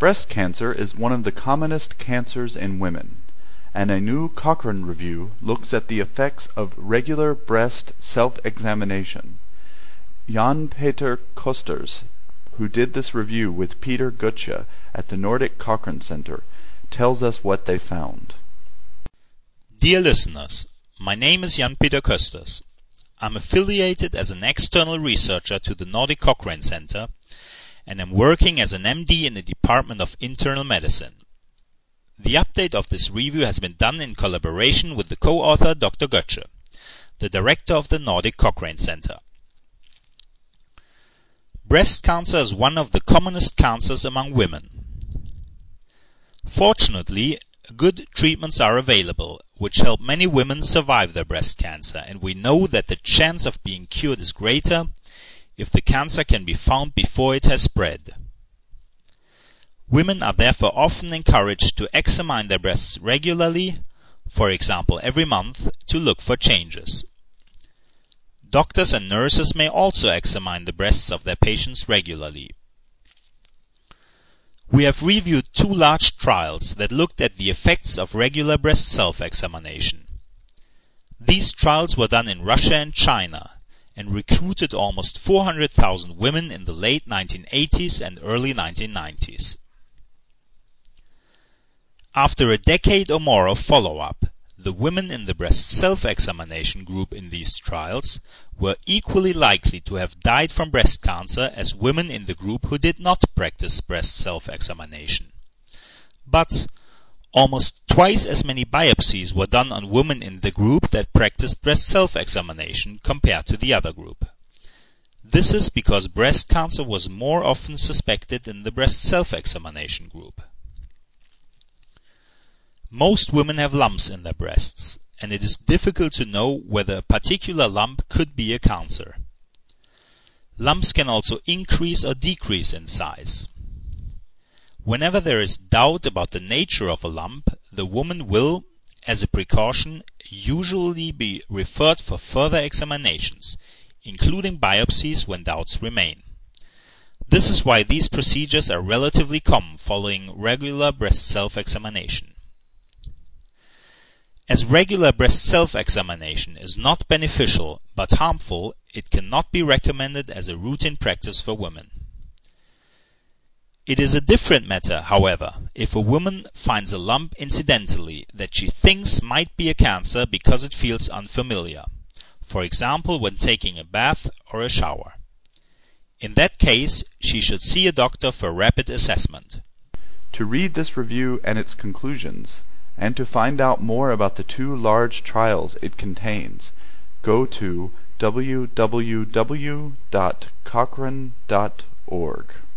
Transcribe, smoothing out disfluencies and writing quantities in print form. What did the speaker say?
Breast cancer is one of the commonest cancers in women, and a new Cochrane review looks at the effects of regular breast self-examination. Jan-Peter Kosters, who did this review with Peter Gutsche at the Nordic Cochrane Center, tells us what they found. Dear listeners, my name is Jan-Peter Kosters. I'm affiliated as an external researcher to the Nordic Cochrane Center, and am working as an MD in the Department of Internal Medicine. The update of this review has been done in collaboration with the co-author Dr. Gutsche, the director of the Nordic Cochrane Center. Breast cancer is one of the commonest cancers among women. Fortunately, good treatments are available, which help many women survive their breast cancer, and we know that the chance of being cured is greater if the cancer can be found before it has spread. Women are therefore often encouraged to examine their breasts regularly, for example every month, to look for changes. Doctors and nurses may also examine the breasts of their patients regularly. We have reviewed 2 large trials that looked at the effects of regular breast self-examination. These trials were done in Russia and China, and recruited almost 400,000 women in the late 1980s and early 1990s. After a decade or more of follow-up, the women in the breast self-examination group in these trials were equally likely to have died from breast cancer as women in the group who did not practice breast self-examination. But almost twice as many biopsies were done on women in the group that practiced breast self-examination compared to the other group. This is because breast cancer was more often suspected in the breast self-examination group. Most women have lumps in their breasts, and it is difficult to know whether a particular lump could be a cancer. Lumps can also increase or decrease in size. Whenever there is doubt about the nature of a lump, the woman will, as a precaution, usually be referred for further examinations, including biopsies when doubts remain. This is why these procedures are relatively common following regular breast self-examination. As regular breast self-examination is not beneficial but harmful, it cannot be recommended as a routine practice for women. It is a different matter, however, if a woman finds a lump incidentally that she thinks might be a cancer because it feels unfamiliar, for example when taking a bath or a shower. In that case, she should see a doctor for rapid assessment. To read this review and its conclusions, and to find out more about the 2 large trials it contains, go to www.cochrane.org.